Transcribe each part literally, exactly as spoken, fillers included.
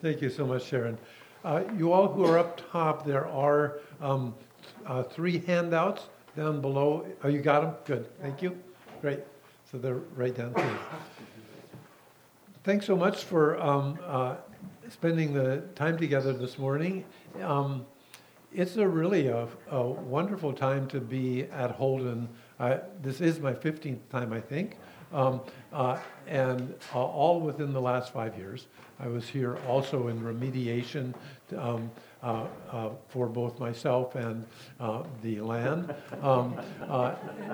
Thank you so much, Sharon. Uh, you all who are up top, there are um, uh, three handouts down below. Oh, you got them? Good. Thank you. Great. So they're right down here. Thanks so much for um, uh, spending the time together this morning. Um, it's a really a, a wonderful time to be at Holden. Uh, this is my fifteenth time, I think, um, uh, and uh, all within the last five years. I was here also in remediation um, uh, uh, for both myself and uh, the land. Um, uh,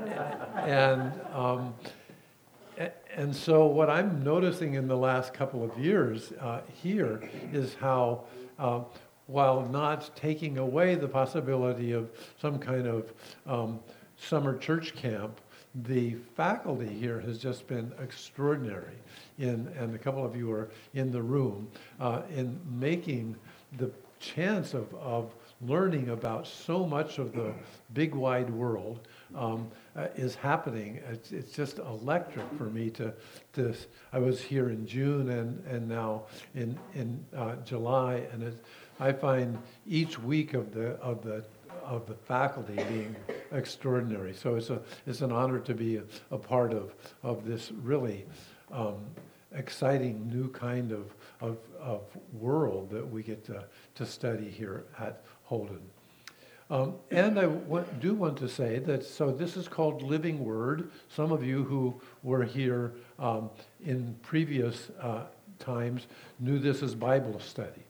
and um, And so what I'm noticing in the last couple of years uh, here is how, uh, while not taking away the possibility of some kind of um, summer church camp, the faculty here has just been extraordinary in, and a couple of you are in the room, uh, in making the chance of, of learning about so much of the big wide world um, uh, is happening. It's, it's just electric for me to, to, I was here in June and, and now in, in uh, July, and it, I find each week of the, of the, of the faculty being extraordinary. So it's a, it's an honor to be a, a part of, of this really um, exciting new kind of, of, of world that we get to, to study here at Holden. Um, and I w- do want to say that, so this is called Living Word. Some of you who were here um, in previous uh, times knew this as Bible study.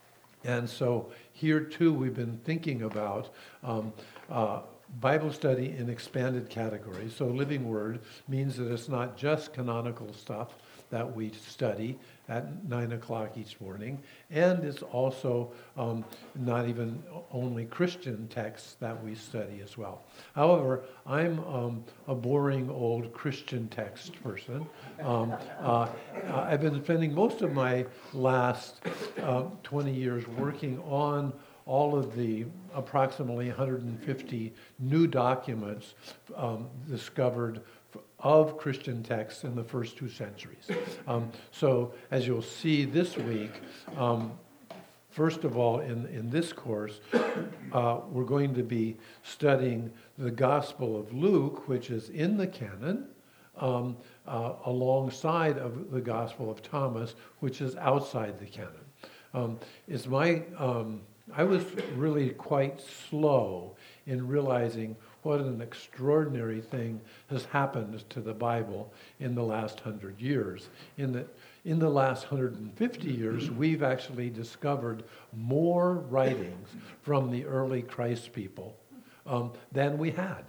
And so here too we've been thinking about um, uh, Bible study in expanded categories. So Living Word means that it's not just canonical stuff that we study at nine o'clock each morning, and it's also um, not even only Christian texts that we study as well. However, I'm um, a boring old Christian text person. Um, uh, I've been spending most of my last uh, twenty years working on all of the approximately one hundred fifty new documents um, discovered of Christian texts in the first two centuries. Um, so as you'll see this week, um, first of all, in, in this course, uh, we're going to be studying the Gospel of Luke, which is in the canon, um, uh, alongside of the Gospel of Thomas, which is outside the canon. Um, it's my, um, I was really quite slow in realizing what an extraordinary thing has happened to the Bible in the last hundred years. In the, in the last one hundred fifty years, we've actually discovered more writings from the early Christ people um, than we had.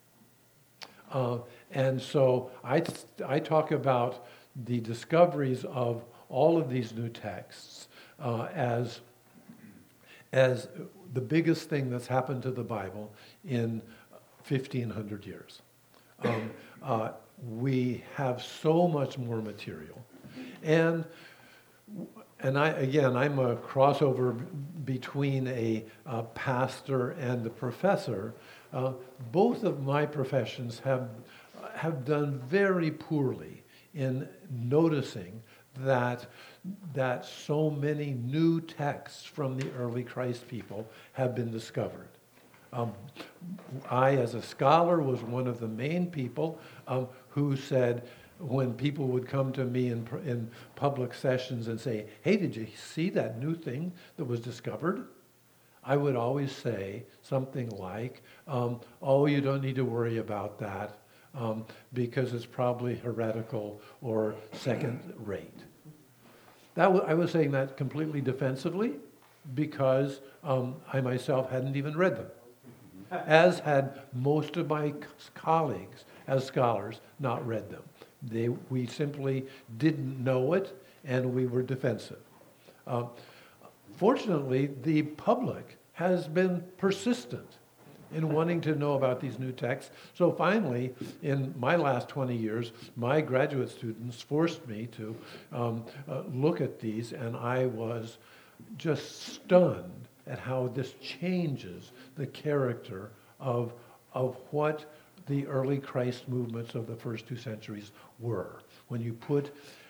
Uh, and so I, I talk about the discoveries of all of these new texts uh, as, as the biggest thing that's happened to the Bible in fifteen hundred years. Um, uh, we have so much more material. And and I again, I'm a crossover b- between a uh, pastor and a professor. Uh, both of my professions have have done very poorly in noticing that that so many new texts from the early Christ people have been discovered. Um, I, as a scholar, was one of the main people um, who said, when people would come to me in, in public sessions and say, hey, did you see that new thing that was discovered? I would always say something like, um, oh, you don't need to worry about that um, because it's probably heretical or second rate. That w- I was saying that completely defensively because um, I myself hadn't even read them, as had most of my colleagues as scholars not read them. They, we simply didn't know it, and we were defensive. Uh, fortunately, the public has been persistent in wanting to know about these new texts. So finally, in my last twenty years, my graduate students forced me to um, uh, look at these, and I was just stunned at how this changes the character of, of what the early Christ movements of the first two centuries were. When you put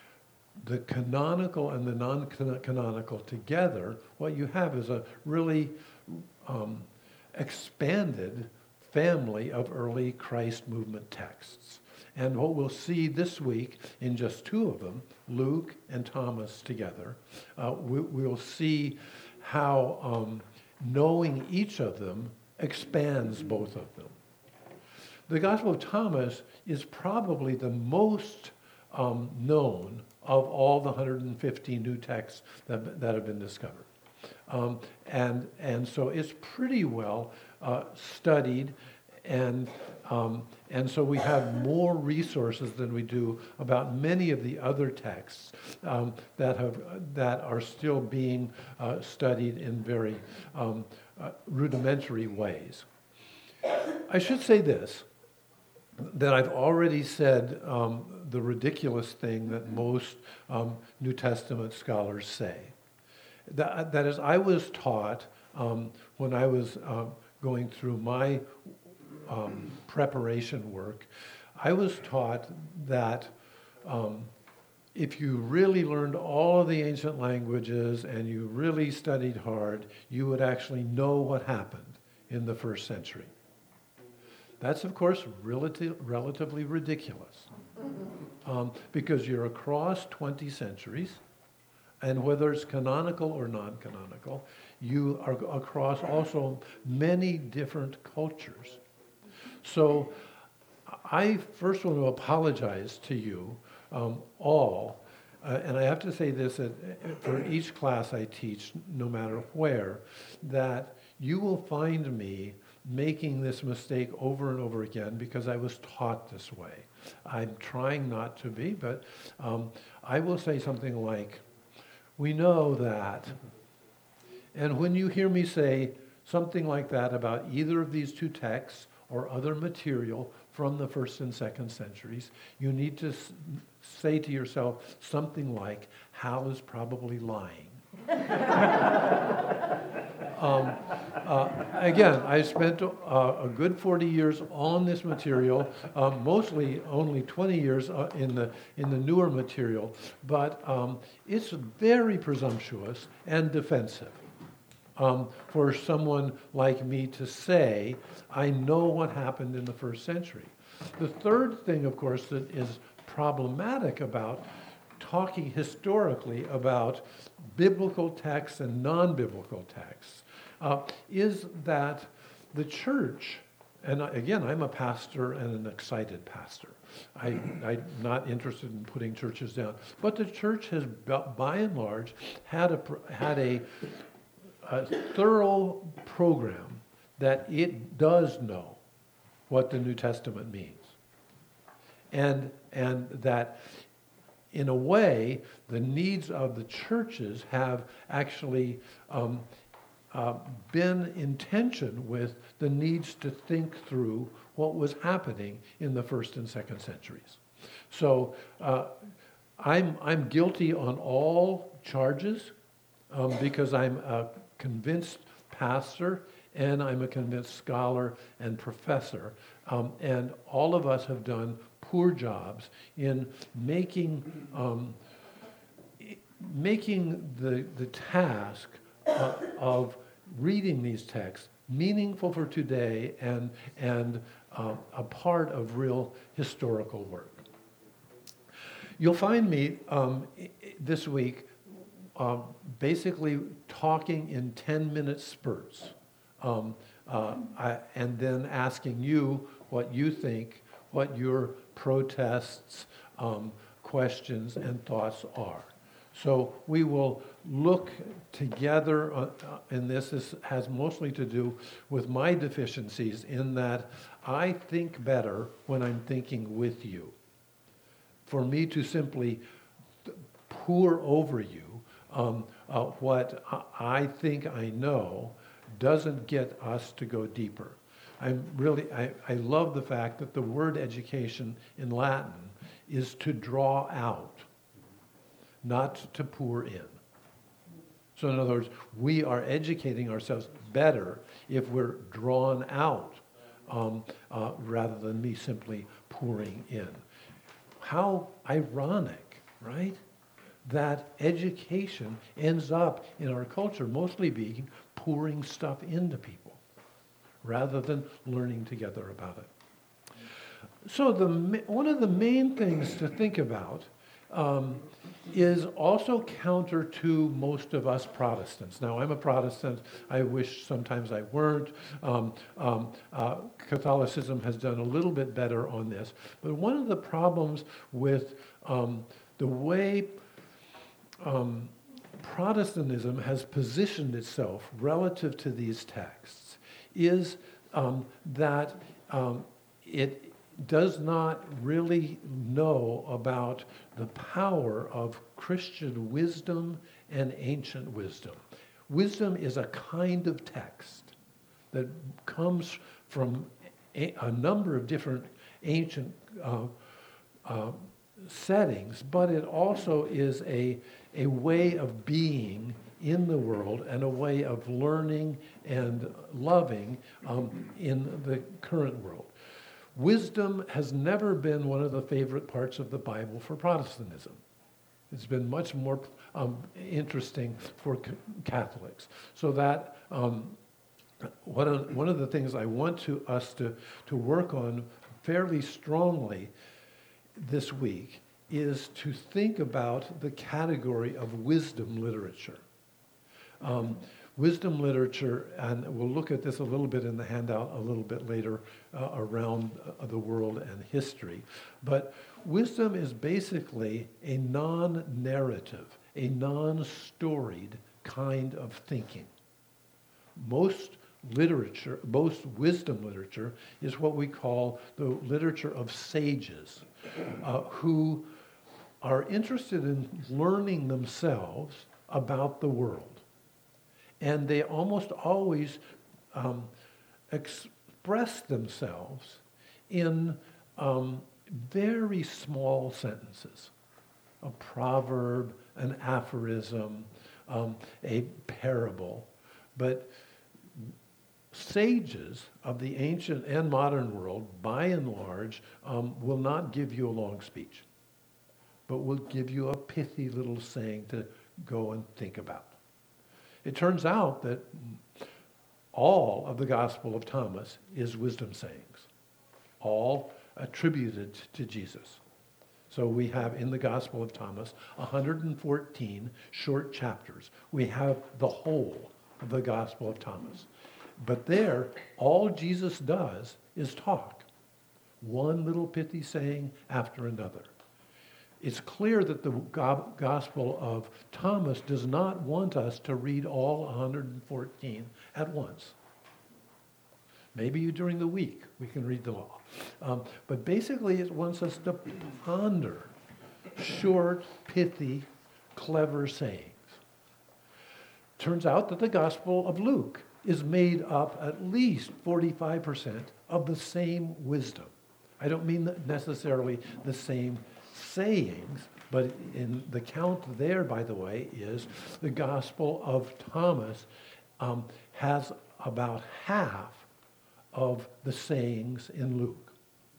the canonical and the non-canonical together, what you have is a really um, expanded family of early Christ movement texts. And what we'll see this week in just two of them, Luke and Thomas together, uh, we, we'll see how um, knowing each of them expands both of them. The Gospel of Thomas is probably the most um, known of all the one hundred fifty new texts that, that have been discovered. Um, and, and so it's pretty well uh, studied, and, um, and so we have more resources than we do about many of the other texts um, that, have, that are still being uh, studied in very um, uh, rudimentary ways. I should say this, that I've already said um, the ridiculous thing that most um, New Testament scholars say. That, that is, I was taught um, when I was uh, going through my um, preparation work, I was taught that um, if you really learned all of the ancient languages and you really studied hard, you would actually know what happened in the first century. That's, of course, relative, relatively ridiculous um, because you're across twenty centuries, and whether it's canonical or non-canonical, you are across also many different cultures. So I first want to apologize to you um, all, uh, and I have to say this that for each class I teach, no matter where, that you will find me making this mistake over and over again because I was taught this way. I'm trying not to be, but um, I will say something like, we know that. And when you hear me say something like that about either of these two texts or other material from the first and second centuries, you need to s- say to yourself something like, Hal is probably lying. Um, uh, again, I spent uh, a good forty years on this material, um, mostly only twenty years uh, in the in the newer material, but um, it's very presumptuous and defensive um, for someone like me to say, I know what happened in the first century. The third thing, of course, that is problematic about talking historically about biblical texts and non-biblical texts uh, is that the church, and again, I'm a pastor and an excited pastor. I, I'm not interested in putting churches down, but the church has, by and large, had a had a, a thorough program that it does know what the New Testament means, and and that, in a way, the needs of the churches have actually um, uh, been in tension with the needs to think through what was happening in the first and second centuries. So uh, I'm, I'm guilty on all charges um, because I'm a convinced pastor and I'm a convinced scholar and professor. Um, and all of us have done poor jobs in making um, making the the task uh, of reading these texts meaningful for today and and uh, a part of real historical work. You'll find me um, this week uh, basically talking in ten-minute spurts, um, uh, I, and then asking you what you think, what your protests, um, questions, and thoughts are. So we will look together, uh, and this is, has mostly to do with my deficiencies in that I think better when I'm thinking with you. For me to simply pour over you um, uh, what I think I know doesn't get us to go deeper. I'm really, I, I love the fact that the word education in Latin is to draw out, not to pour in. So in other words, we are educating ourselves better if we're drawn out um, uh, rather than me simply pouring in. How ironic, right? that education ends up in our culture mostly being pouring stuff into people rather than learning together about it. So the one of the main things to think about um, is also counter to most of us Protestants. Now, I'm a Protestant. I wish sometimes I weren't. Um, um, uh, Catholicism has done a little bit better on this. But one of the problems with um, the way um, Protestantism has positioned itself relative to these texts is um, that um, it does not really know about the power of Christian wisdom and ancient wisdom. Wisdom is a kind of text that comes from a, a number of different ancient uh, uh, settings, but it also is a, a way of being in the world and a way of learning and loving um, in the current world. Wisdom has never been one of the favorite parts of the Bible for Protestantism. It's been much more um, interesting for c- Catholics. So that um, one, of, one of the things I want to us to, to work on fairly strongly this week is to think about the category of wisdom literature. Um, Wisdom literature, and we'll look at this a little bit in the handout a little bit later uh, around uh, the world and history. But wisdom is basically a non-narrative, a non-storied kind of thinking. Most literature, most wisdom literature is what we call the literature of sages, uh, who are interested in learning themselves about the world. And they almost always um, express themselves in um, very small sentences. A proverb, an aphorism, um, a parable. But sages of the ancient and modern world, by and large, um, will not give you a long speech, but will give you a pithy little saying to go and think about. It turns out that all of the Gospel of Thomas is wisdom sayings, all attributed to Jesus. So we have in the Gospel of Thomas one hundred fourteen short chapters. We have the whole of the Gospel of Thomas. But there, all Jesus does is talk. One little pithy saying after another. It's clear that the Gospel of Thomas does not want us to read all one hundred fourteen at once. Maybe you during the week, we can read them all. Um, but basically it wants us to ponder short, pithy, clever sayings. Turns out that the Gospel of Luke is made up at least forty-five percent of the same wisdom. I don't mean necessarily the same sayings, but in the count there, by the way, is the Gospel of Thomas um, has about half of the sayings in Luke.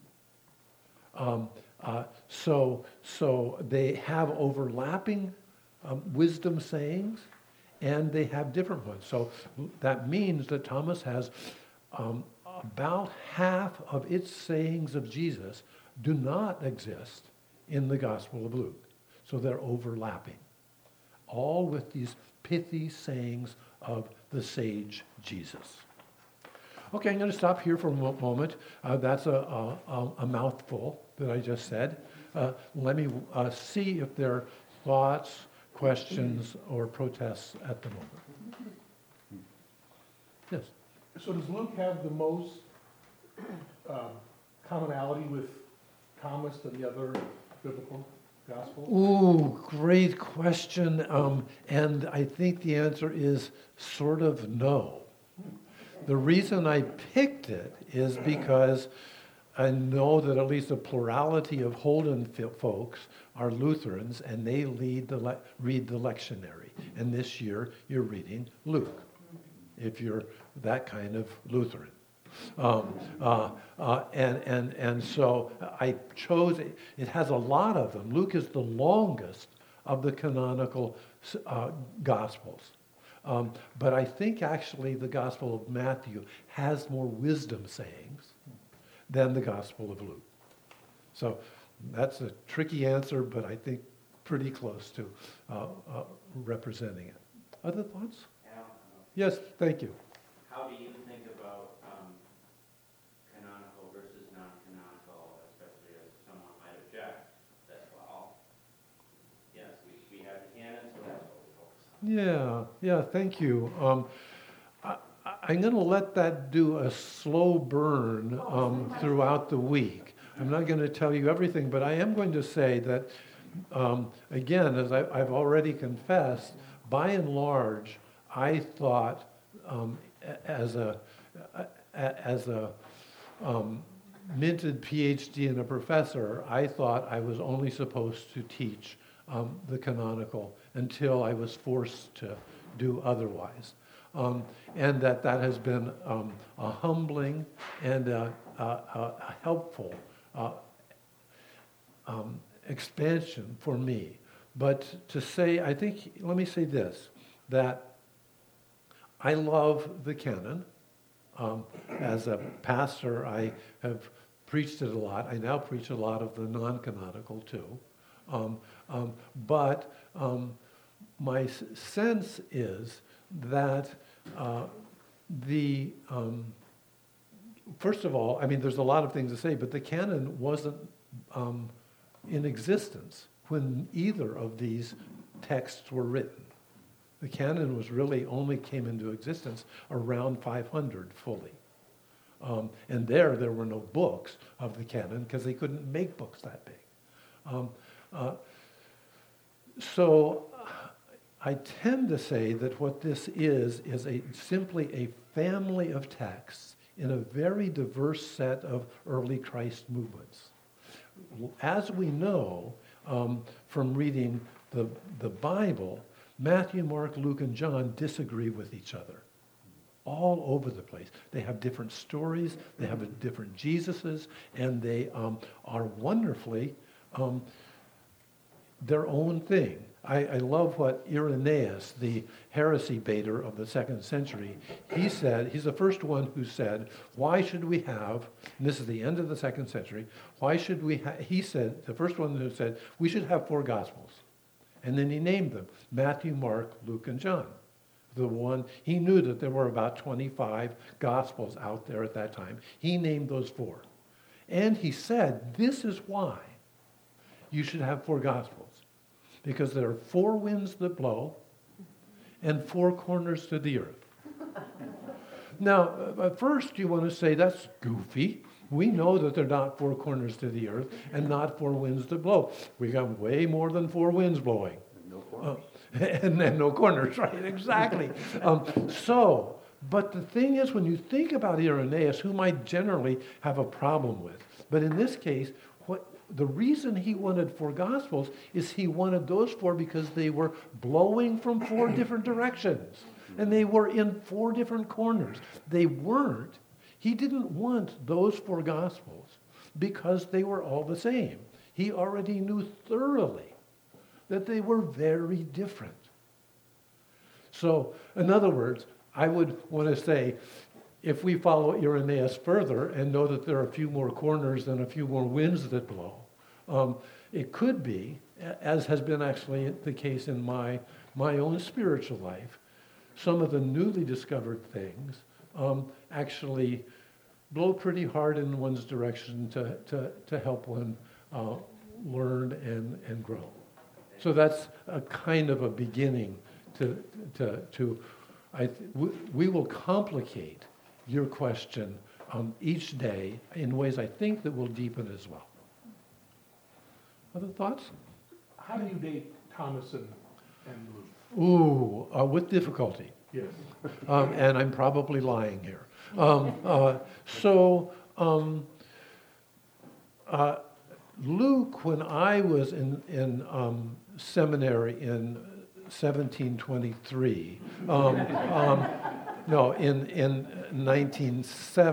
Um, uh, so, so they have overlapping um, wisdom sayings, and they have different ones. So that means that Thomas has um, about half of its sayings of Jesus do not exist in the Gospel of Luke. So they're overlapping, all with these pithy sayings of the sage Jesus. Okay, I'm going to stop here for a moment. Uh, that's a, a, a mouthful that I just said. Uh, let me uh, see if there are thoughts, questions, or protests at the moment. Yes? So does Luke have the most um, commonality with Thomas than the other biblical gospels? Ooh, great question. Um, and I think the answer is sort of no. The reason I picked it is because I know that at least a plurality of Holden folks are Lutherans, and they lead the le- read the lectionary. And this year, you're reading Luke, if you're that kind of Lutheran. Um, uh, uh, and, and, and so I chose, it, it has a lot of them. Luke is the longest of the canonical uh, Gospels. Um, but I think actually the Gospel of Matthew has more wisdom sayings than the Gospel of Luke. So that's a tricky answer, but I think pretty close to uh, uh, representing it. Other thoughts? Al, Yes, thank you. how do you think about um, canonical versus non-canonical, especially as someone might object that, well, yes, we, we have the canon, so that's what we focus on. Yeah, yeah, thank you. Um, I, I- I'm going to let that do a slow burn um, throughout the week. I'm not going to tell you everything, but I am going to say that, um, again, as I, I've already confessed, by and large, I thought um, a- as a a- as a um, minted PhD and a professor, I thought I was only supposed to teach um, the canonical until I was forced to do otherwise. Um, and that that has been um, a humbling and a, a, a helpful uh, um, expansion for me. But to say, I think, let me say this, that I love the canon. Um, as a pastor, I have preached it a lot. I now preach a lot of the non-canonical too. Um, um, but um, my s- sense is that uh, the, um, first of all, I mean, there's a lot of things to say, but the canon wasn't um, in existence when either of these texts were written. The canon was really only came into existence around five hundred fully. Um, and there, there were no books of the canon because they couldn't make books that big. Um, uh, so I tend to say that what this is, is a simply a family of texts in a very diverse set of early Christ movements. As we know um, from reading the, the Bible, Matthew, Mark, Luke, and John disagree with each other all over the place. They have different stories, they have different Jesuses, and they um, are wonderfully um, their own thing. I, I love what Irenaeus, the heresy baiter of the second century, he said, he's the first one who said, why should we have, and this is the end of the second century, why should we have, he said, the first one who said, we should have four Gospels. And then he named them, Matthew, Mark, Luke, and John. The one, he knew that there were about twenty-five Gospels out there at that time. He named those four. And he said, this is why you should have four Gospels. Because there are four winds that blow and four corners to the earth. Now, at first you want to say, that's goofy. We know that there are not four corners to the earth and not four winds that blow. We got way more than four winds blowing. No corners. Uh, and then no corners, right? Exactly. Um, so, but the thing is, when you think about Irenaeus, whom I generally have a problem with, but in this case, what the reason he wanted four Gospels is he wanted those four because they were blowing from four different directions. And they were in four different corners. They weren't. He didn't want those four Gospels because they were all the same. He already knew thoroughly that they were very different. So, in other words, I would want to say, if we follow Irenaeus further and know that there are a few more corners and a few more winds that blow, um, it could be, as has been actually the case in my, my own spiritual life, some of the newly discovered things um, actually blow pretty hard in one's direction to, to, to help one uh, learn and, and grow. So that's a kind of a beginning to, to, to I th- we, we will complicate your question um, each day in ways I think that will deepen as well. Other thoughts? How do you date Thomas and, and Luke? Ooh, uh, with difficulty. Yes. Um, and I'm probably lying here. Um, uh, so, um, uh, Luke, when I was in, in um, seminary in seventeen twenty-three, um, um, no, in, in nineteen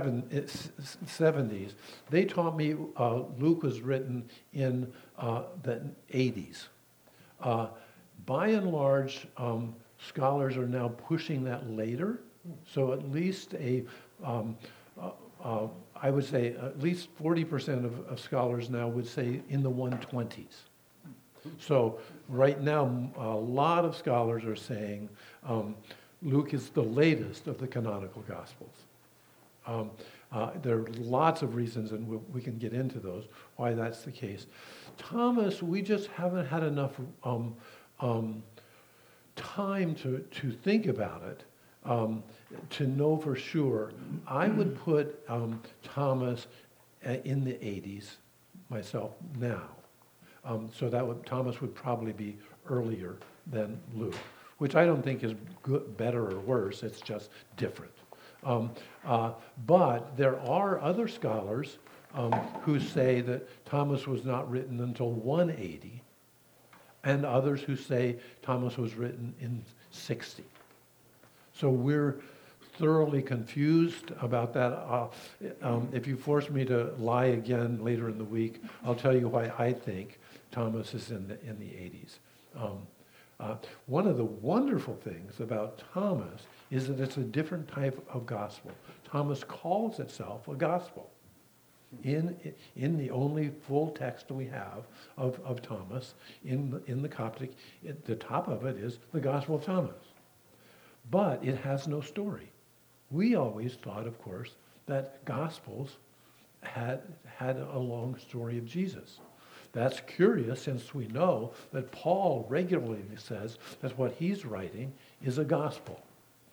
seventies, they taught me uh, Luke was written in uh, the eighties. Uh, by and large, um, scholars are now pushing that later. So at least a, um, uh, uh, I would say at least forty percent of, of scholars now would say in the one twenties. So right now, a lot of scholars are saying um, Luke is the latest of the canonical Gospels. Um, uh, there are lots of reasons, and we, we can get into those, why that's the case. Thomas, we just haven't had enough um, um, time to, to think about it, um, to know for sure. I would put um, Thomas uh, in the eighties myself now. Um, so that would, Thomas would probably be earlier than Luke, which I don't think is good, better or worse. It's just different. Um, uh, but there are other scholars um, who say that Thomas was not written until one eighty, and others who say Thomas was written in sixty. So we're thoroughly confused about that. Uh, um, if you force me to lie again later in the week, I'll tell you why I think Thomas is in the in the eighties. Um, uh, one of the wonderful things about Thomas is that it's a different type of gospel. Thomas calls itself a gospel. In in the only full text we have of, of Thomas in the, in the Coptic, it, the top of it is the Gospel of Thomas. But it has no story. We always thought, of course, that Gospels had had a long story of Jesus. That's curious, since we know that Paul regularly says that what he's writing is a gospel.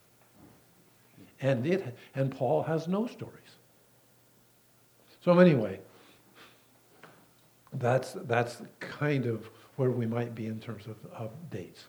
And it and Paul has no stories. So anyway, that's that's kind of where we might be in terms of, of dates.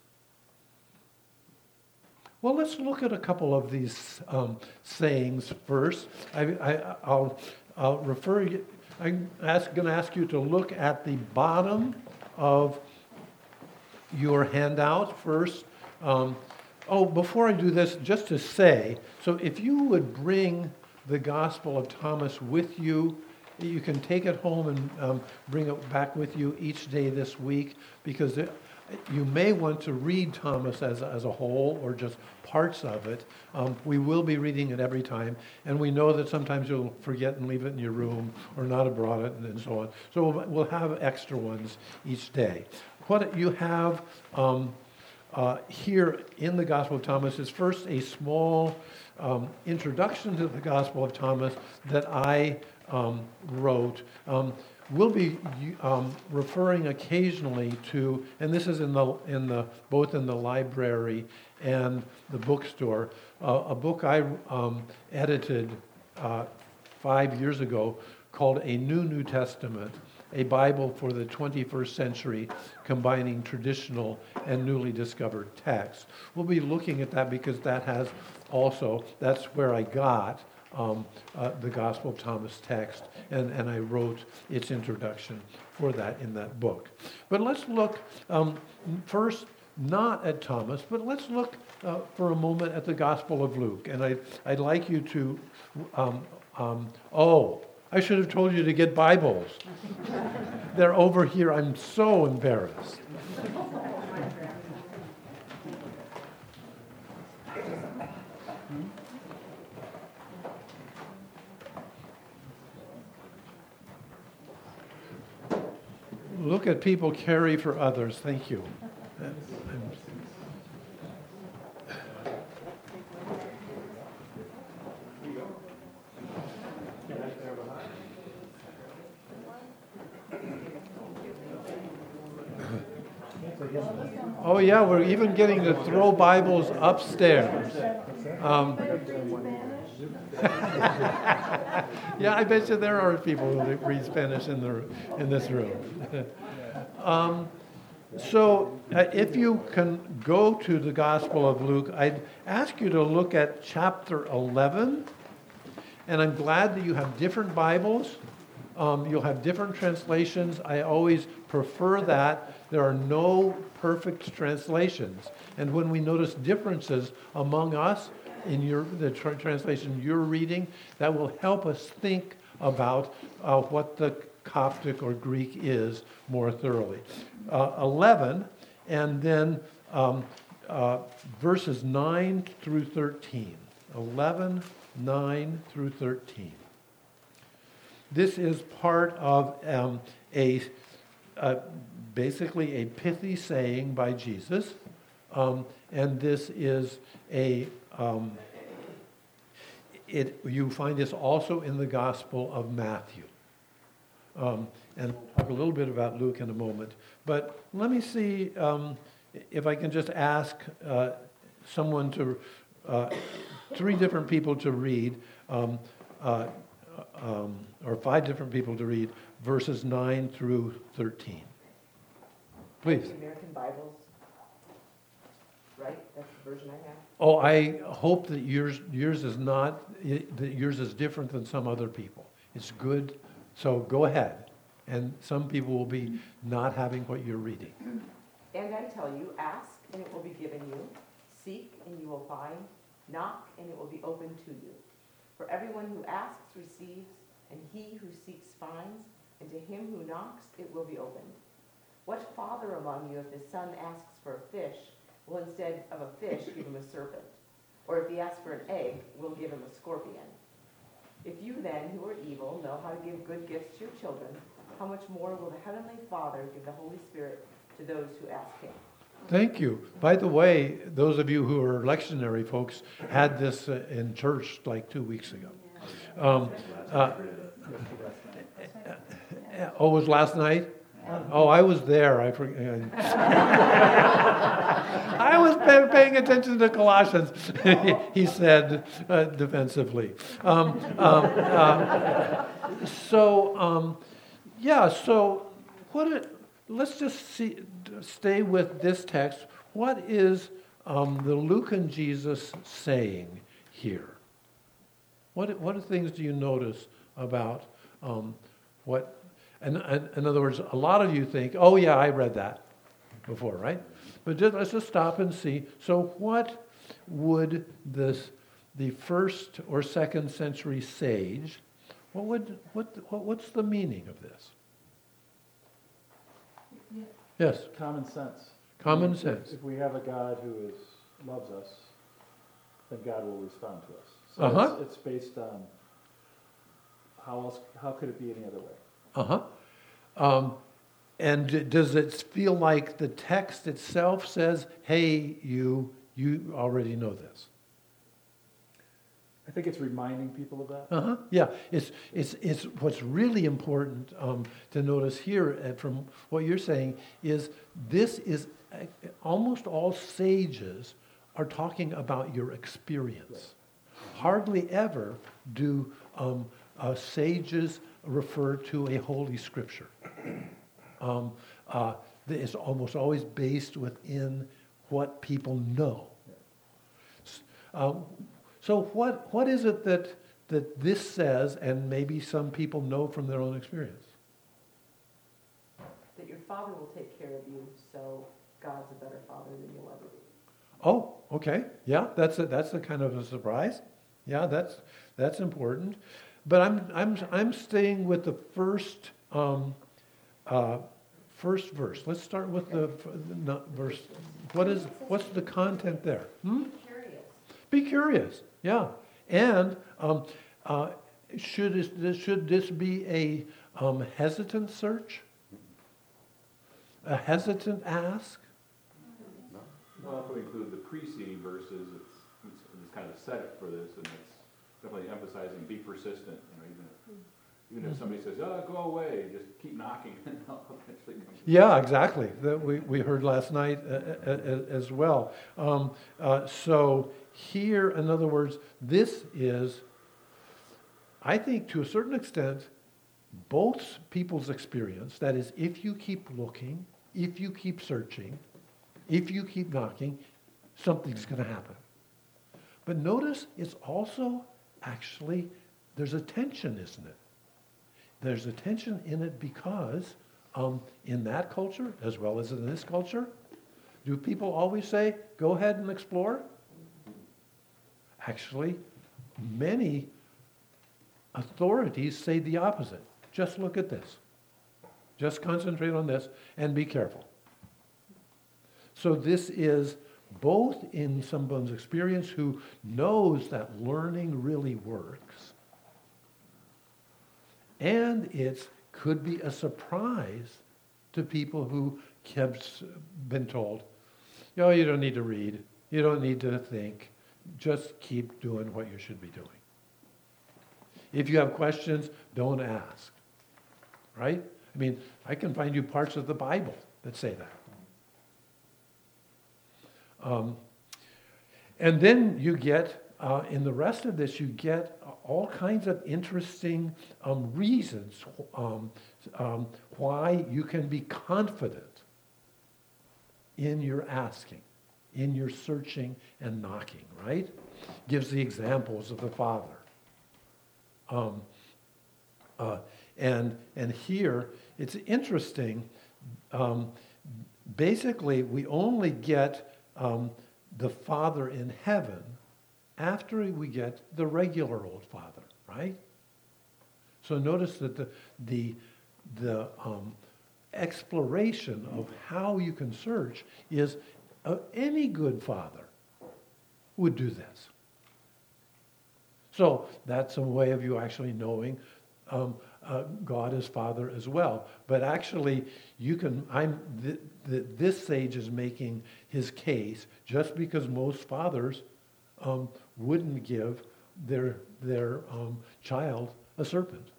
Well, let's look at a couple of these um, sayings first. I, I, I'll, I'll refer you. I'm going to ask you to look at the bottom of your handout first. Um, oh, before I do this, just to say, so if you would bring the Gospel of Thomas with you, you can take it home and um, bring it back with you each day this week, because it, you may want to read Thomas as, as a whole or just parts of it. Um, we will be reading it every time, and we know that sometimes you'll forget and leave it in your room or not have brought it, and, and so on. So we'll, we'll have extra ones each day. What you have um, uh, here in the Gospel of Thomas is first a small um, introduction to the Gospel of Thomas that I um, wrote. Um, We'll be um, referring occasionally to, and this is in the in the both in the library and the bookstore, uh, a book I um, edited uh, five years ago called A New New Testament, a Bible for the twenty-first century, combining traditional and newly discovered texts. We'll be looking at that because that has also, that's where I got Um, uh, the Gospel of Thomas text, and, and I wrote its introduction for that in that book. But let's look um, first not at Thomas, but let's look uh, for a moment at the Gospel of Luke. And I, I'd like you to, um, um, oh, I should have told you to get Bibles. They're over here. I'm so embarrassed. Look at people carry for others. Thank you. Oh yeah, we're even getting to throw Bibles upstairs. Um, yeah, I bet you there are people who read Spanish in the in this room. um, so, uh, if you can go to the Gospel of Luke, I'd ask you to look at chapter eleven. And I'm glad that you have different Bibles. Um, you'll have different translations. I always prefer that. There are no perfect translations. And when we notice differences among us in your the tra- translation you're reading, that will help us think about uh, what the Coptic or Greek is more thoroughly. Uh, eleven and then um, uh, verses nine through thirteen. eleven, nine through thirteen. This is part of um, a uh, basically a pithy saying by Jesus, um, and this is a um, it. You find this also in the Gospel of Matthew, um, and we'll talk a little bit about Luke in a moment. But let me see um, if I can just ask uh, someone to, uh, three different people to read. Um, uh, Um, or five different people to read verses nine through thirteen. Please. American Bibles, right? That's the version I have. Oh, I hope that yours yours is not that yours is different than some other people. It's good. So go ahead. And some people will be not having what you're reading. And I tell you, ask and it will be given you. Seek and you will find. Knock and it will be opened to you. For everyone who asks receives, and he who seeks finds, and to him who knocks it will be opened. What father among you, if his son asks for a fish, will instead of a fish give him a serpent? Or if he asks for an egg, will give him a scorpion? If you then, who are evil, know how to give good gifts to your children, how much more will the Heavenly Father give the Holy Spirit to those who ask him? Thank you. By the way, those of you who are lectionary folks had this uh, in church like two weeks ago. Um, uh, oh, it was last night? Oh, I was there. I forget. I was pay, paying attention to Colossians, he said uh, defensively. Um, um, uh, so, um, yeah, so what it, let's just see, stay with this text. What is um, the Lucan Jesus saying here? What what things do you notice about um, what? And, and in other words, a lot of you think, "Oh yeah, I read that before," right? But just, let's just stop and see. So, what would this the first or second century sage? What would what, what what's the meaning of this? Yes. Common sense. Common If- sense. If we have a God who is, loves us, then God will respond to us. So Uh-huh. it's, it's based on how else, how could it be any other way? Uh-huh. Um, and d- does it feel like the text itself says, hey, you, you already know this? I think it's reminding people of that. Uh-huh. Yeah, it's, it's, it's what's really important um, to notice here uh, from what you're saying is this is uh, almost all sages are talking about your experience. Hardly ever do um, uh, sages refer to a holy scripture. Um, uh, it's almost always based within what people know. Um, so what what is it that that this says, and maybe some people know from their own experience? That your Father will take care of you, so God's a better Father than you'll ever be. Oh, okay, yeah, that's a, that's a kind of a surprise. Yeah, that's that's important. But I'm I'm I'm staying with the first um, uh, first verse. Let's start with the, the verse. What is what's the content there? Hmm? Curious. Be curious. Yeah, and um, uh, should this should this be a um, hesitant search? A hesitant ask? Well, if we include the preceding verses, it's, it's, it's kind of a setup for this, and it's definitely emphasizing be persistent. You know, even if, even if somebody says, "Oh, go away," just keep knocking, and they'll eventually come. Yeah, exactly. That we, we heard last night uh, uh, uh, as well. Um, uh, so here, in other words, this is, I think, to a certain extent, both people's experience. That is, if you keep looking, if you keep searching, if you keep knocking, something's going to happen. But notice it's also actually, there's a tension, isn't it? There's a tension in it because um, in that culture, as well as in this culture, do people always say, go ahead and explore? Actually, many authorities say the opposite. Just look at this. Just concentrate on this and be careful. So this is both in someone's experience who knows that learning really works, and it could be a surprise to people who have been told, no, you don't need to read, you don't need to think, just keep doing what you should be doing. If you have questions, don't ask, right? I mean, I can find you parts of the Bible that say that. Um, and then you get, uh, in the rest of this, you get all kinds of interesting um, reasons um, um, why you can be confident in your asking, in your searching and knocking, right? Gives the examples of the Father. Um, uh, and, and here, it's interesting. Um, basically, we only get um, the Father in heaven after we get the regular old Father, right? So notice that the, the, the um, exploration of how you can search is uh, any good father would do this. So that's a way of you actually knowing um, uh, God as Father as well. But actually, you can. I'm. Th- th- this sage is making his case just because most fathers um, wouldn't give their their um, child a serpent.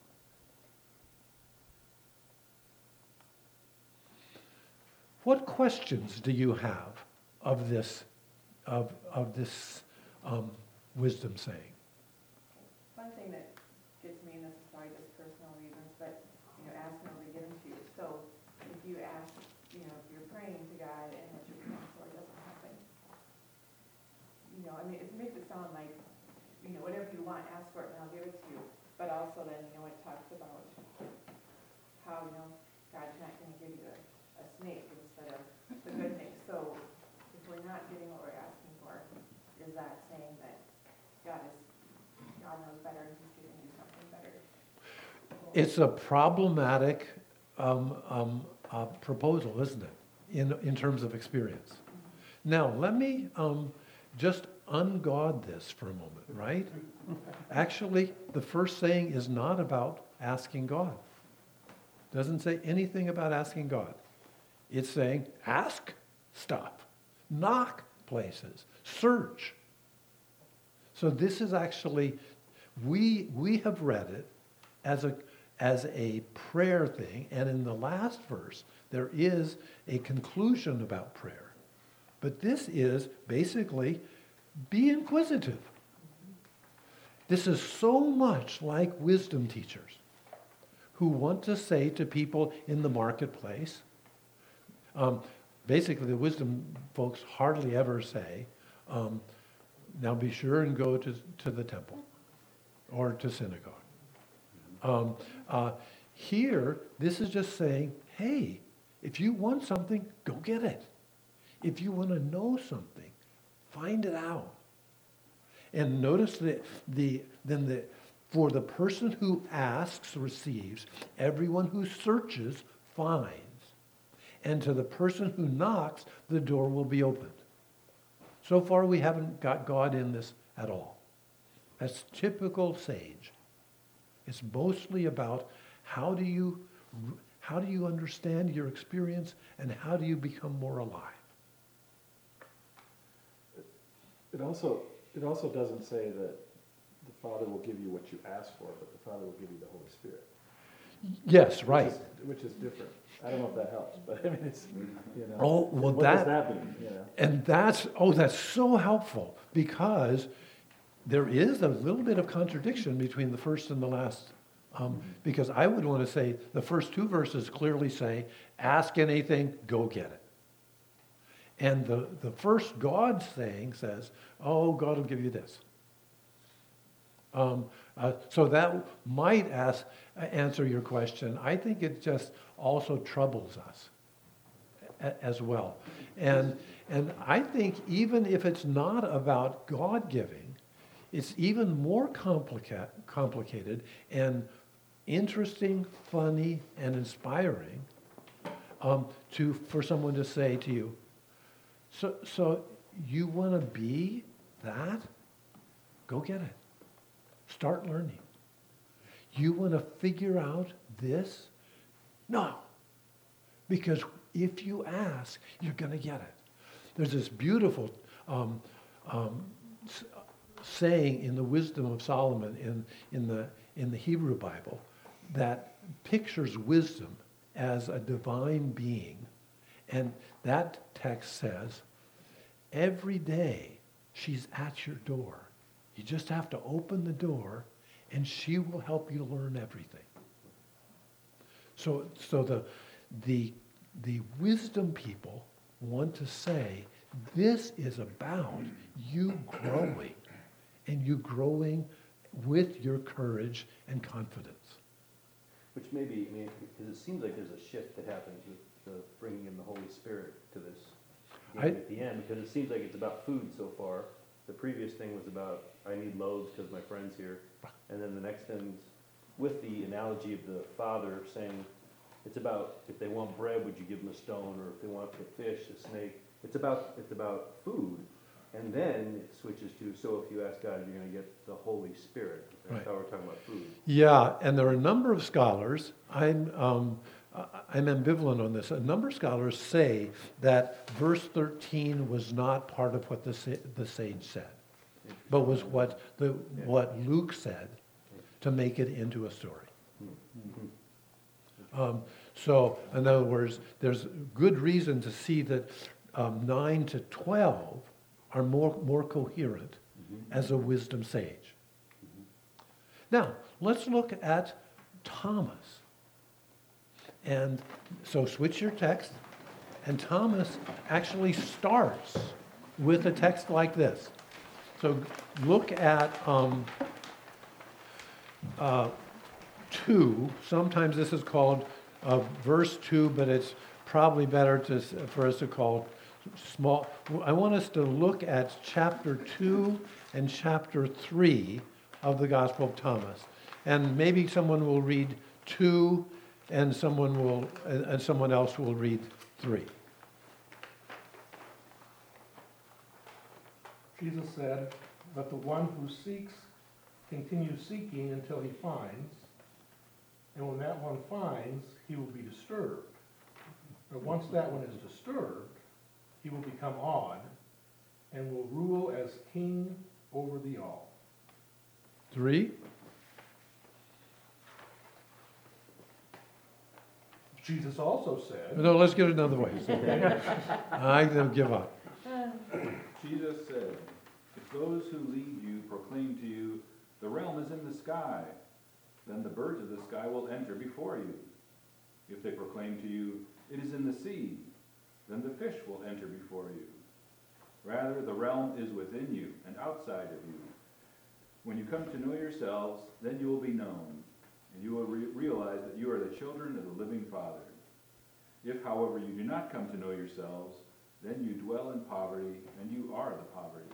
What questions do you have of this of of this um, wisdom saying? One thing that gets me, and this is probably just personal reasons, but, you know, ask and it'll be given to you. So if you ask, you know, if you're praying to God and that your counselor doesn't happen, you know, I mean, it makes it sound like, you know, whatever you want, ask for it and I'll give it to you. But also then, you know, it talks about how, you know, God's not going to give you a, a snake instead of the good thing. So if we're not getting what we're asking for, is that saying that God is God knows better and he's giving you something better? It's a problematic um, um, uh, proposal, isn't it, in, in terms of experience? Mm-hmm. Now, let me um, just ungod this for a moment, right? Actually, the first saying is not about asking God. Doesn't say anything about asking God. It's saying, ask stuff, knock places, search. So this is actually, we we have read it as a as a prayer thing, and in the last verse there is a conclusion about prayer. But this is basically, be inquisitive. This is so much like wisdom teachers who want to say to people in the marketplace, um, basically the wisdom folks hardly ever say, um, now be sure and go to, to the temple or to synagogue. Um, uh, here, this is just saying, hey, if you want something, go get it. If you want to know something, find it out. And notice that the then the for the person who asks receives, everyone who searches finds, and to the person who knocks, the door will be opened. So far, we haven't got God in this at all. That's typical sage. It's mostly about how do you how do you understand your experience and how do you become more alive. It also, it also doesn't say that the Father will give you what you ask for, but the Father will give you the Holy Spirit. Yes, right. Which is, which is different. I don't know if that helps, but I mean, it's, you know. Oh, well, what that, does that mean, you know? And that's, oh, that's so helpful because there is a little bit of contradiction between the first and the last. Um, because I would want to say the first two verses clearly say, ask anything, go get it. And the, the first God saying says, oh, God will give you this. Um, uh, so that might ask, uh, answer your question. I think it just also troubles us a, as well. And, and I think even if it's not about God giving, it's even more complica- complicated and interesting, funny, and inspiring um, to for someone to say to you, So, so you want to be that? Go get it. Start learning. You want to figure out this? No. Because if you ask, you're going to get it. There's this beautiful um, um, s- saying in the Wisdom of Solomon in, in, the, in the Hebrew Bible that pictures wisdom as a divine being. And that text says, every day she's at your door. You just have to open the door and she will help you learn everything. So, so the, the, the wisdom people want to say, this is about you growing, and you growing with your courage and confidence. Which maybe, I mean, because it seems like there's a shift that happens with the bringing in the Holy Spirit to this game I- at the end, because it seems like it's about food so far. The previous thing was about, I need loaves because my friend's here. And then the next thing's with the analogy of the father saying, it's about, if they want bread, would you give them a stone? Or if they want the fish, a snake? It's about, it's about food. And then it switches to, so if you ask God, you're going to get the Holy Spirit. That's Right. how we're talking about food. Yeah, and there are a number of scholars, I'm, um, I- I'm ambivalent on this, a number of scholars say that verse thirteen was not part of what the, sa- the sage said, but was what, the, what Luke said to make it into a story. Um, so, in other words, there's good reason to see that um, nine to twelve are more, more coherent as a wisdom sage. Now, let's look at Thomas. And so switch your text, and Thomas actually starts with a text like this. So look at um, uh, two. Sometimes this is called uh, verse two, but it's probably better to, for us to call small. I want us to look at chapter two and chapter three of the Gospel of Thomas. And maybe someone will read two and someone will, and and someone else will read three. Jesus said, "But the one who seeks continues seeking until he finds, and when that one finds, he will be disturbed. But once that one is disturbed, he will become awed and will rule as king over the all." Three? Jesus also said, No, let's get it another way. I don't give up. Jesus said, if those who lead you proclaim to you, the realm is in the sky, then the birds of the sky will enter before you. If they proclaim to you, it is in the sea, then the fish will enter before you. Rather, the realm is within you and outside of you. When you come to know yourselves, then you will be known, and you will re- realize that you are the children of the living Father. If, however, you do not come to know yourselves, then you dwell in poverty, and you are the poverty.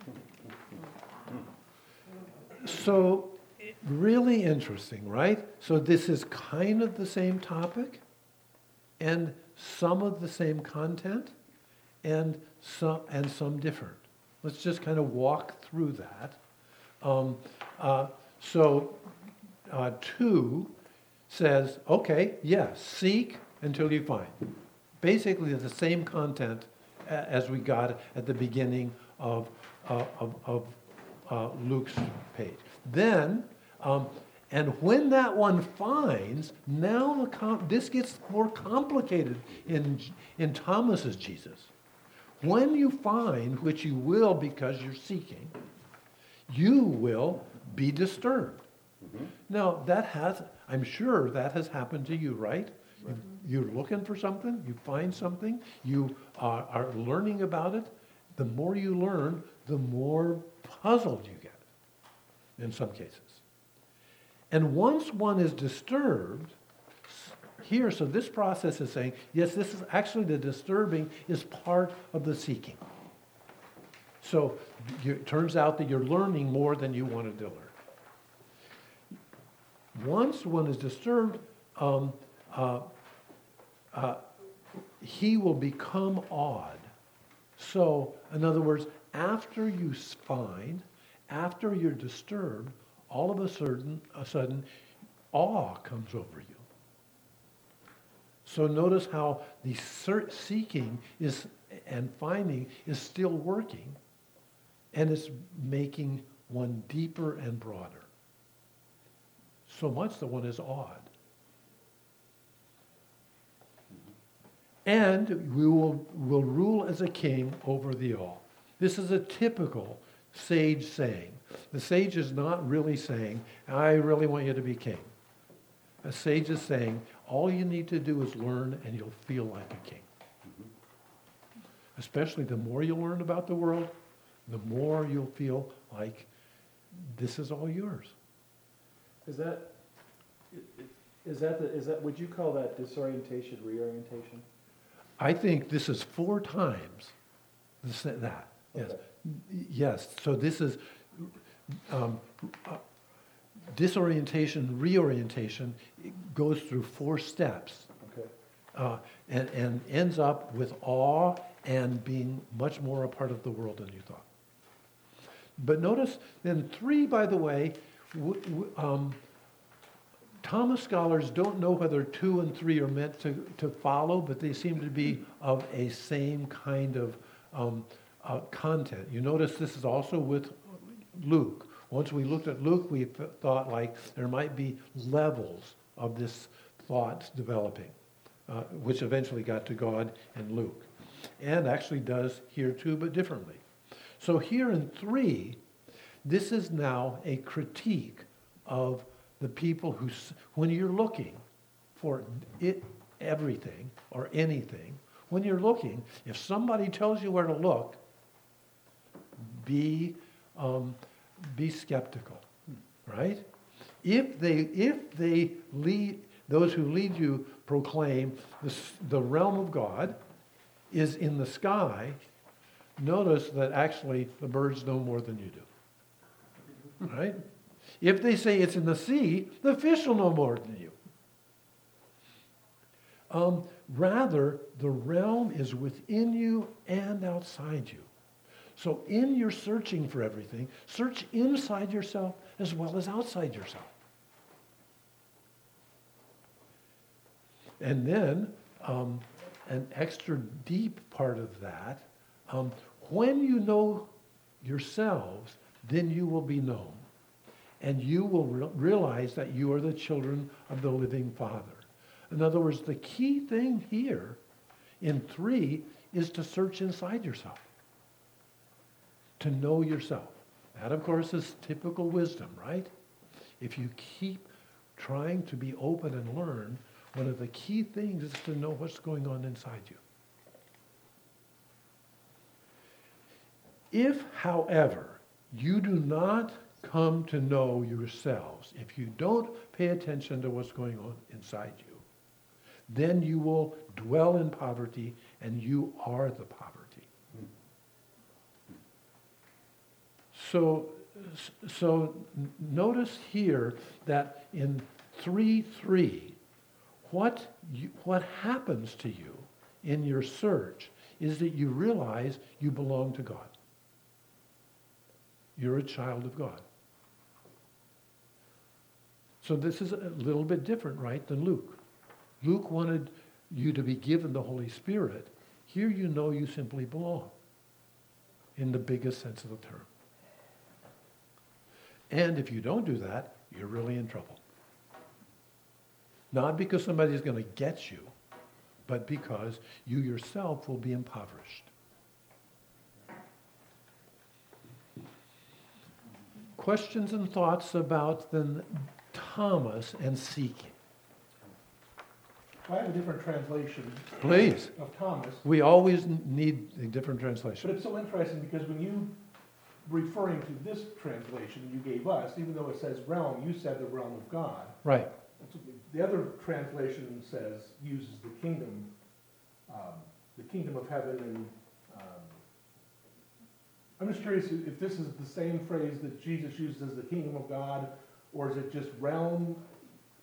So, really interesting, right? So this is kind of the same topic, and some of the same content, and some and some different. Let's just kind of walk through that. Um, uh, so, uh, two says, okay, yes, seek until you find. Basically, the same content a- as we got at the beginning of uh, of, of uh, Luke's page. Then, um, and when that one finds, now the com- this gets more complicated in in Thomas's Jesus. When you find, which you will because you're seeking, you will be disturbed. Mm-hmm. Now, that has, I'm sure that has happened to you, right? You- You're looking for something, you find something, you are, are learning about it. The more you learn, the more puzzled you get, in some cases. And once one is disturbed, s- here, so this process is saying, yes, this is actually the disturbing is part of the seeking. So you, it turns out that you're learning more than you wanted to learn. Once one is disturbed, um, uh, uh, he will become awed. So, in other words, after you find, after you're disturbed, all of a sudden, a sudden, awe comes over you. So notice how the search, seeking is and finding is still working, and it's making one deeper and broader. So much that one is awed. And we will, will rule as a king over the all. This is a typical sage saying. The sage is not really saying, I really want you to be king. A sage is saying, all you need to do is learn and you'll feel like a king. Especially the more you learn about the world, the more you'll feel like this is all yours. Is that, is that, the, is that, would you call that disorientation, reorientation? I think this is four times this, that. Yes. Okay. Yes. So this is um, uh, disorientation, reorientation. It goes through four steps. Okay. Uh, and, and ends up with awe and being much more a part of the world than you thought. But notice, then three, by the way, w- w- um, Thomas scholars don't know whether two and three are meant to, to follow, but they seem to be of a same kind of um, uh, content. You notice this is also with Luke. Once we looked at Luke, we th- thought like there might be levels of this thought developing, uh, which eventually got to God and Luke. And actually does here too, but differently. So here in three, this is now a critique of the people who, when you're looking for it, everything or anything, when you're looking, if somebody tells you where to look, be um, be skeptical, right? If they if they lead those who lead you proclaim the, the realm of God is in the sky, notice that actually the birds know more than you do, right? If they say it's in the sea, the fish will know more than you. Um, rather, the realm is within you and outside you. So in your searching for everything, search inside yourself as well as outside yourself. And then, um, an extra deep part of that, um, when you know yourselves, then you will be known. And you will re- realize that you are the children of the living Father. In other words, the key thing here in three is to search inside yourself. To know yourself. That, of course, is typical wisdom, right? If you keep trying to be open and learn, one of the key things is to know what's going on inside you. If, however, you do not come to know yourselves, if you don't pay attention to what's going on inside you, then you will dwell in poverty, and you are the poverty. So, so notice here that in three three, what you, what happens to you in your search is that you realize you belong to God. You're a child of God. So this is a little bit different, right, than Luke. Luke wanted you to be given the Holy Spirit. Here you know you simply belong in the biggest sense of the term. And if you don't do that, you're really in trouble. Not because somebody's going to get you, but because you yourself will be impoverished. Questions and thoughts about then Thomas and seeking? I have a different translation. Please. Of Thomas, We always need a different but translation. it's so interesting because when you, referring to this translation you gave us, even though it says realm, you said the realm of God. Right. The other translation says, uses the kingdom, um, the kingdom of heaven, and um, I'm just curious if if this is the same phrase that Jesus uses as the kingdom of God, or is it just realm?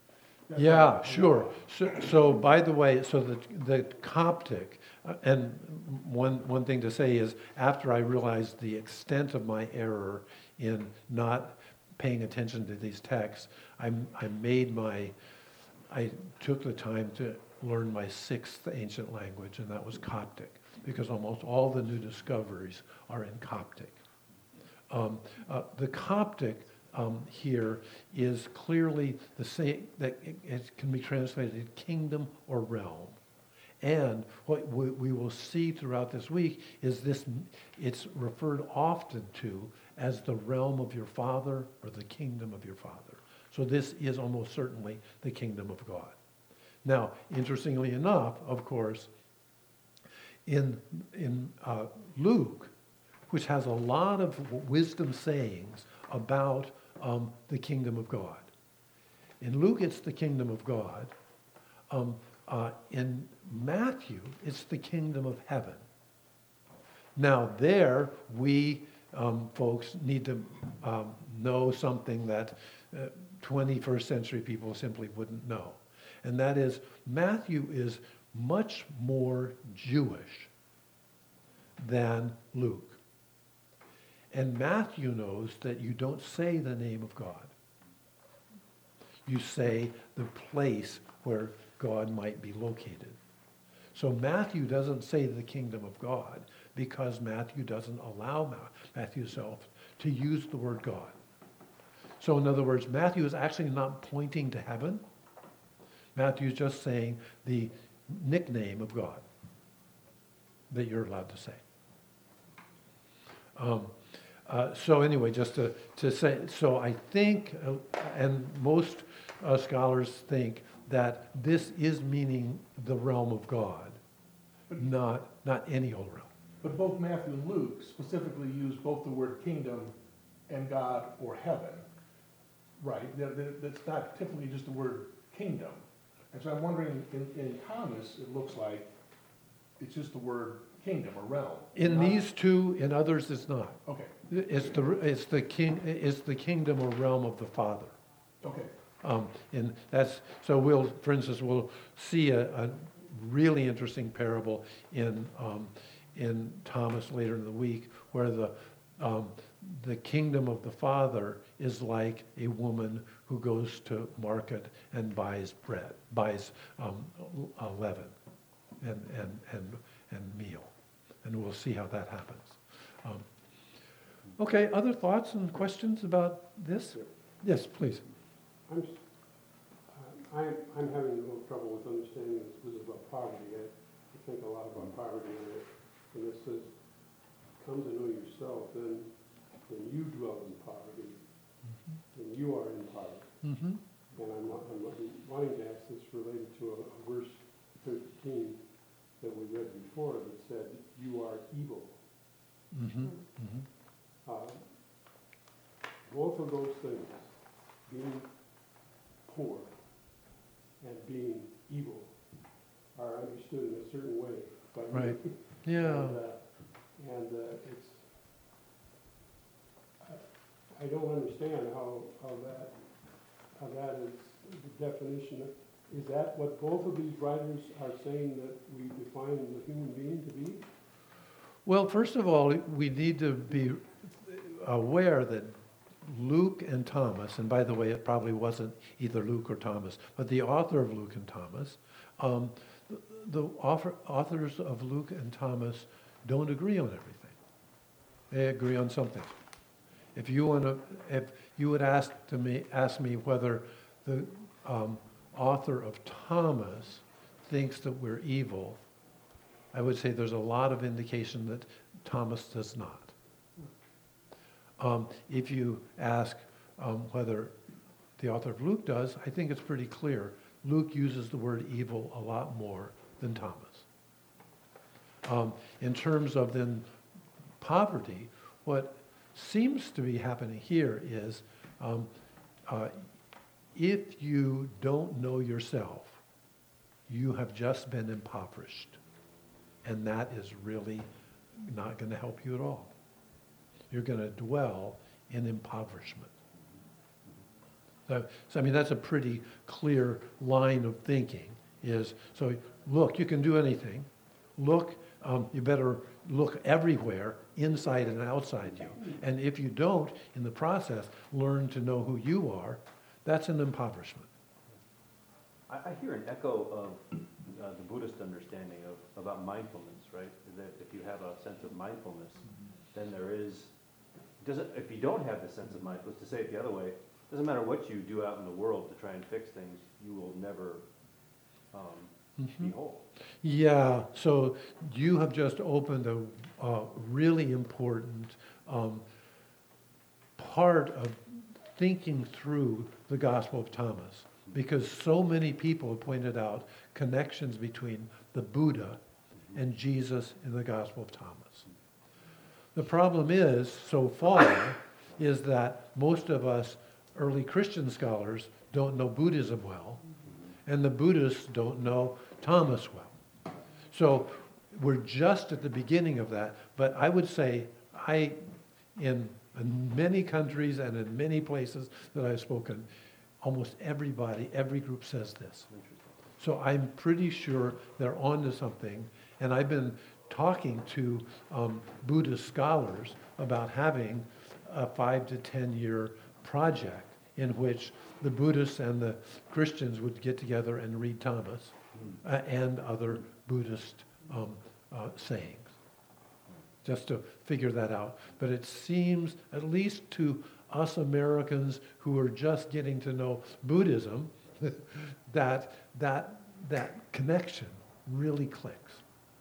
That's Yeah, all. sure. So, so by the way, so the, the Coptic, uh, and one, one thing to say is, after I realized the extent of my error in not paying attention to these texts, I, I made my, I took the time to learn my sixth ancient language, and that was Coptic, because almost all the new discoveries are in Coptic. Um, uh, the Coptic um, here is clearly the same, that it, it can be translated kingdom or realm. And what we, we will see throughout this week is this, it's referred often to as the realm of your father or the kingdom of your father. So this is almost certainly the kingdom of God. Now, interestingly enough, of course, in, in uh, Luke, which has a lot of wisdom sayings about um, the kingdom of God. In Luke, it's the kingdom of God. Um, uh, in Matthew, it's the kingdom of heaven. Now there, we um, folks need to um, know something that uh, twenty-first century people simply wouldn't know. And that is, Matthew is much more Jewish than Luke. And Matthew knows that you don't say the name of God. You say the place where God might be located. So Matthew doesn't say the kingdom of God because Matthew doesn't allow Matthew himself to use the word God. So in other words, Matthew is actually not pointing to heaven. Matthew is just saying the nickname of God that you're allowed to say. Um, uh, so anyway, just to, to say, so I think, uh, and most uh, scholars think that this is meaning the realm of God, not, not any old realm. But both Matthew and Luke specifically use both the word kingdom and God or heaven, right? That- that- That's not typically just the word kingdom. And so I'm wondering, in, in Thomas, it looks like it's just the word kingdom or realm. In not- these two, in others, it's not. Okay, It's the, it's the king, it's the kingdom or realm of the Father. okay. Um, and that's, so we'll, for instance, we'll see a, a really interesting parable in, um, in Thomas later in the week, where the, um, the kingdom of the Father is like a woman who goes to market and buys bread, buys um, uh, leaven and, and, and, and meal. And we'll see how that happens. Um, okay, other thoughts and questions about this? Yes, please. I'm, s- uh, I'm, I'm having a little trouble with understanding this, this is about poverty. I, I think a lot about poverty, and it, and it says, come to know yourself, then, then you dwell in poverty, and you are in poverty. Mm-hmm. And I'm, wa- I'm wa- wanting to ask this related to a, a verse thirteen that we read before that said, you are evil. Mm-hmm. Mm-hmm. Uh, Both of those things, being poor and being evil, are understood in a certain way by me. Right. Yeah. And, uh, and uh, it's, I, I don't understand how, how that, how that is the definition. Of, is that what both of these writers are saying that we define the human being to be? Well, first of all, we need to be aware that Luke and Thomas, and by the way, it probably wasn't either Luke or Thomas, but the author of Luke and Thomas, um, the, the author, authors of Luke and Thomas don't agree on everything. They agree on something. If you want to, if you would ask to me, ask me whether the um, author of Thomas thinks that we're evil, I would say there's a lot of indication that Thomas does not. Um, if you ask um, whether the author of Luke does, I think it's pretty clear. Luke uses the word evil a lot more than Thomas. Um, in terms of then poverty, what seems to be happening here is um, uh, if you don't know yourself, you have just been impoverished. And that is really not going to help you at all. You're going to dwell in impoverishment. So, so, I mean, that's a pretty clear line of thinking is, so look, you can do anything. Look, um, you better look everywhere, inside and outside you. And if you don't, in the process, learn to know who you are, that's an impoverishment. I, I hear an echo of uh, the Buddhist understanding of, about mindfulness, right? That if you have a sense of mindfulness, then there is, doesn't, if you don't have the sense of mindfulness, to say it the other way, doesn't matter what you do out in the world to try and fix things, you will never um, be whole. Yeah, so you have just opened a, a really important um, part of thinking through the Gospel of Thomas, because so many people have pointed out connections between the Buddha and Jesus in the Gospel of Thomas. The problem is, so far, is that most of us early Christian scholars don't know Buddhism well, and the Buddhists don't know Thomas well. So we're just at the beginning of that, but I would say I, in, in many countries and in many places that I've spoken, almost everybody, every group says this. So I'm pretty sure they're onto something, and I've been talking to um, Buddhist scholars about having a five to ten year project in which the Buddhists and the Christians would get together and read Thomas uh, and other Buddhist um, uh, sayings, just to figure that out. But it seems, at least to us Americans who are just getting to know Buddhism, that that that connection really clicks.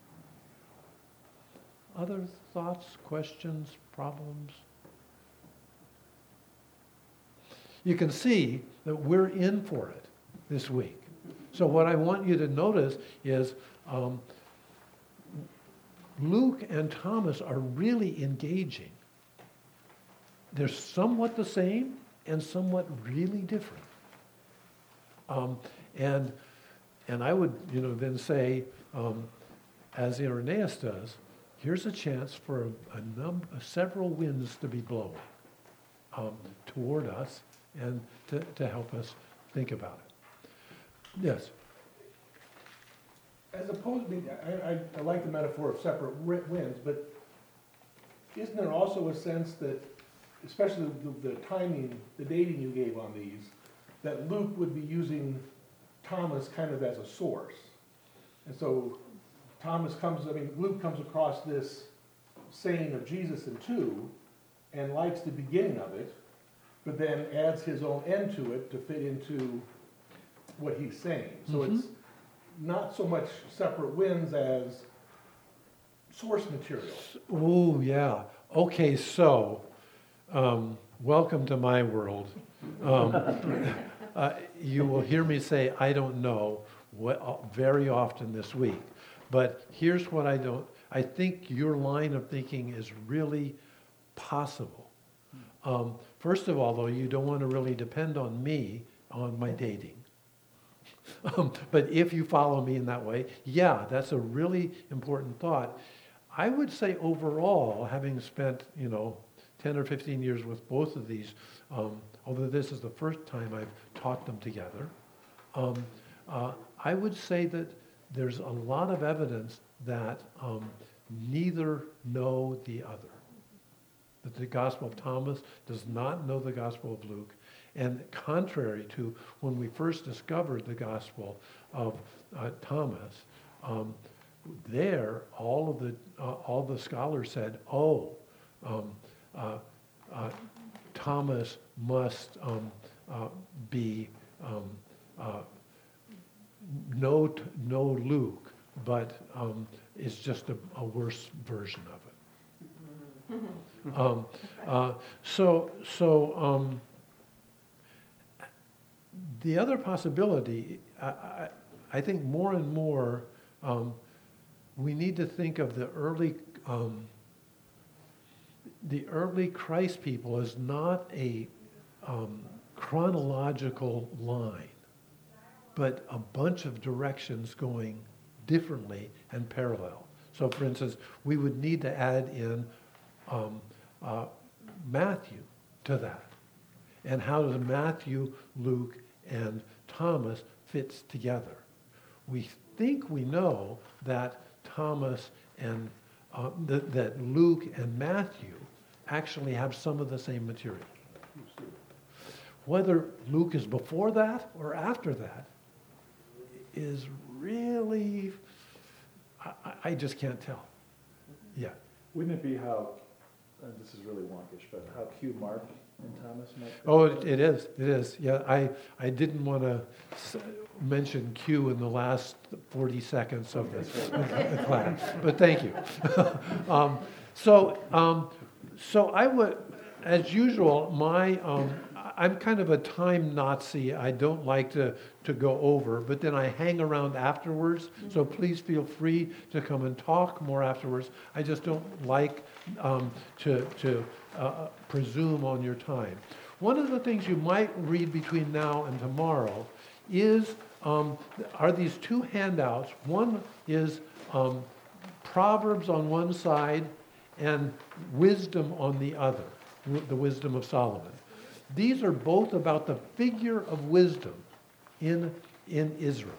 Other thoughts, questions, problems? You can see that we're in for it this week. So what I want you to notice is um, Luke and Thomas are really engaging. They're somewhat the same and somewhat really different. Um, and and I would, you know, then say, um, as Irenaeus does, here's a chance for a, a number, several winds to be blowing um, toward us and to, to help us think about it. Yes? As opposed, to, I, I, I like the metaphor of separate wi- winds, but isn't there also a sense that, especially the, the timing, the dating you gave on these, that Luke would be using Thomas kind of as a source? And so Thomas comes, I mean, Luke comes across this saying of Jesus in two and likes the beginning of it, but then adds his own end to it to fit into what he's saying. So Mhm. it's not so much separate winds as source material. Oh, yeah. Okay, so um, welcome to my world. Um, uh, you will hear me say, I don't know, what, uh, very often this week. But here's what I don't, I think your line of thinking is really possible. Um, first of all, though, you don't want to really depend on me on my dating. Um, but if you follow me in that way, yeah, that's a really important thought. I would say overall, having spent, you know, ten or fifteen years with both of these, um, although this is the first time I've taught them together, um, uh, I would say that there's a lot of evidence that um, neither know the other. That the Gospel of Thomas does not know the Gospel of Luke. And contrary to when we first discovered the Gospel of uh, Thomas, um, there all of the uh, all the scholars said, "Oh, um, uh, uh, Thomas must um, uh, be um, uh, no no Luke, but um, is just a, a worse version of it." um, uh, so so. Um, The other possibility, I, I, I think more and more, um, we need to think of the early, um, the early Christ people as not a um, chronological line, but a bunch of directions going differently and parallel. So, for instance, we would need to add in um, uh, Matthew to that. and how does Matthew, Luke, and Thomas fits together. We think we know that Thomas and uh, th- that Luke and Matthew actually have some of the same material. Whether Luke is before that or after that is really, I, I just can't tell. Yeah. Wouldn't it be how, and this is really wonkish, but how Q Mark and Thomas might? Oh, it, it is. It is. Yeah. I, I didn't want to s- mention Q in the last forty seconds of the, of the class, but thank you. um, so, um, so I would, as usual, my um, I'm kind of a time Nazi. I don't like to, to go over, but then I hang around afterwards. So please feel free to come and talk more afterwards. I just don't like um, to, to uh, presume on your time. One of the things you might read between now and tomorrow is, um, are these two handouts. One is um, Proverbs on one side and wisdom on the other, the wisdom of Solomon. These are both about the figure of wisdom in, in Israel.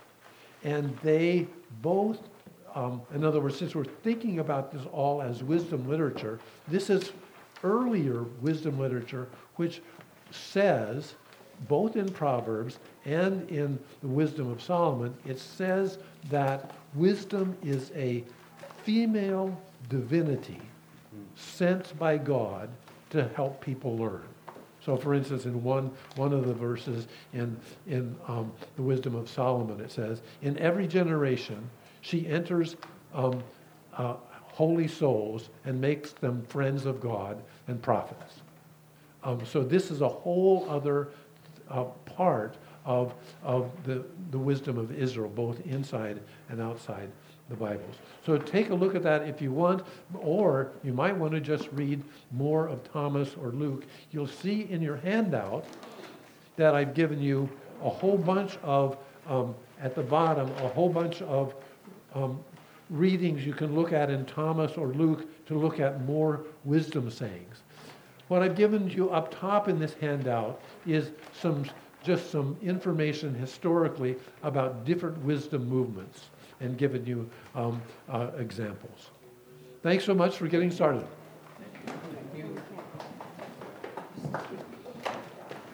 And they both, um, in other words, since we're thinking about this all as wisdom literature, this is earlier wisdom literature which says, both in Proverbs and in the wisdom of Solomon, it says that wisdom is a female divinity sent by God to help people learn. So, for instance, in one one of the verses in in um, the Wisdom of Solomon, it says, "In every generation, she enters um, uh, holy souls and makes them friends of God and prophets." Um, so, this is a whole other uh, part of of the the wisdom of Israel, both inside and outside the Bibles. So take a look at that if you want, or you might want to just read more of Thomas or Luke. You'll see in your handout that I've given you a whole bunch of, um, at the bottom, a whole bunch of um, readings you can look at in Thomas or Luke to look at more wisdom sayings. What I've given you up top in this handout is some just some information historically about different wisdom movements, and given you um, uh, examples. Thanks so much for getting started. Thank you.